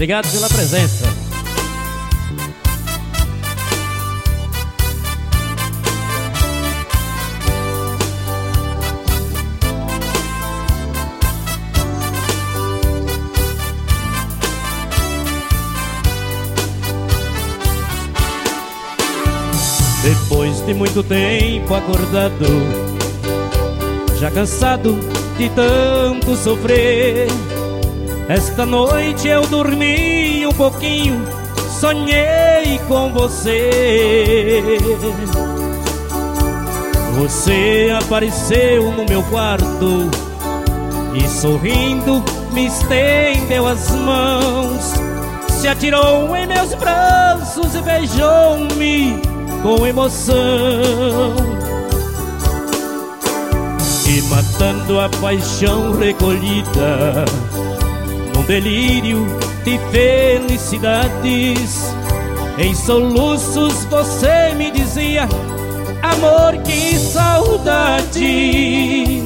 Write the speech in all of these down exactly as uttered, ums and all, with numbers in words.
Obrigado pela presença. Depois de muito tempo acordado, já cansado de tanto sofrer, esta noite eu dormi um pouquinho, sonhei com você. Você apareceu no meu quarto e sorrindo me estendeu as mãos, se atirou em meus braços e beijou-me com emoção, e matando a paixão recolhida num delírio de felicidades, em soluços você me dizia: amor, que saudade.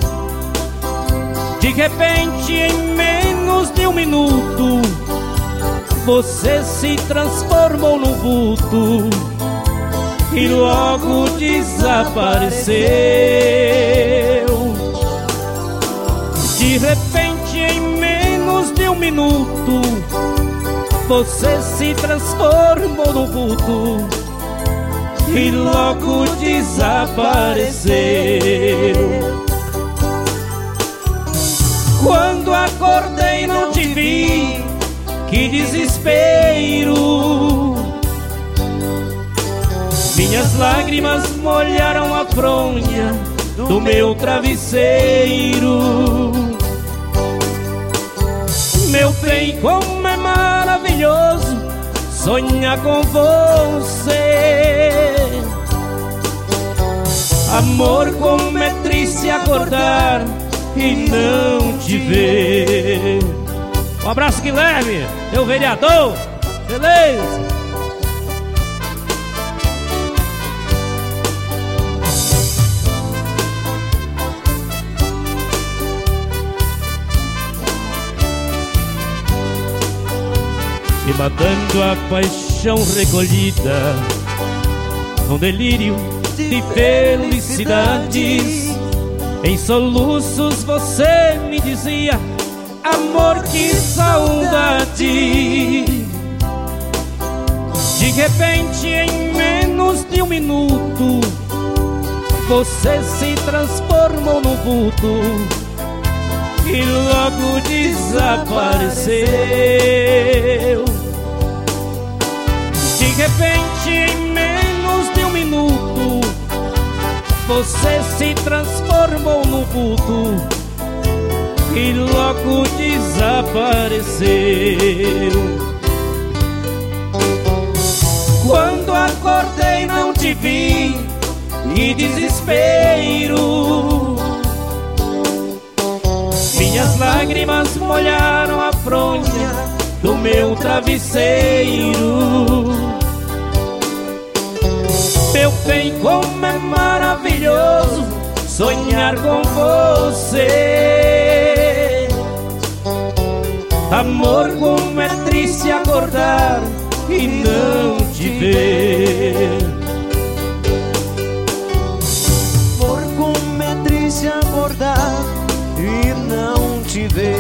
De repente, em menos de um minuto, você se transformou no vulto e logo desapareceu. De repente, em menos de um minuto, você se transformou no vulto e logo desapareceu. Quando acordei não te vi, que desespero. Minhas lágrimas molharam a fronha do meu travesseiro. Meu bem, como é maravilhoso sonhar com você. Amor, como é triste acordar e não te ver. Um abraço, Guilherme, meu vereador. Beleza? E matando a paixão recolhida num delírio de felicidades, em soluços você me dizia: amor, que saudade. De repente, em menos de um minuto, você se transformou no vulto e logo desapareceu. De repente, em menos de um minuto, você se transformou no vulto e logo desapareceu. Quando acordei não te vi, que desespero. Minhas lágrimas molharam a fronha do meu travesseiro. Meu bem, como é maravilhoso sonhar com você. Amor, como é triste acordar e não te ver. Amor, como é triste acordar e não te ver.